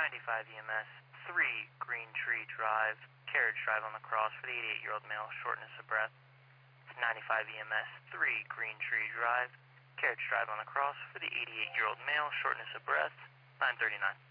95 EMS 3 Green Tree Drive, carriage drive on the cross for the 88-year-old male, shortness of breath. 95 EMS 3 Green Tree Drive, carriage drive on the cross for the 88-year-old male, shortness of breath. 939.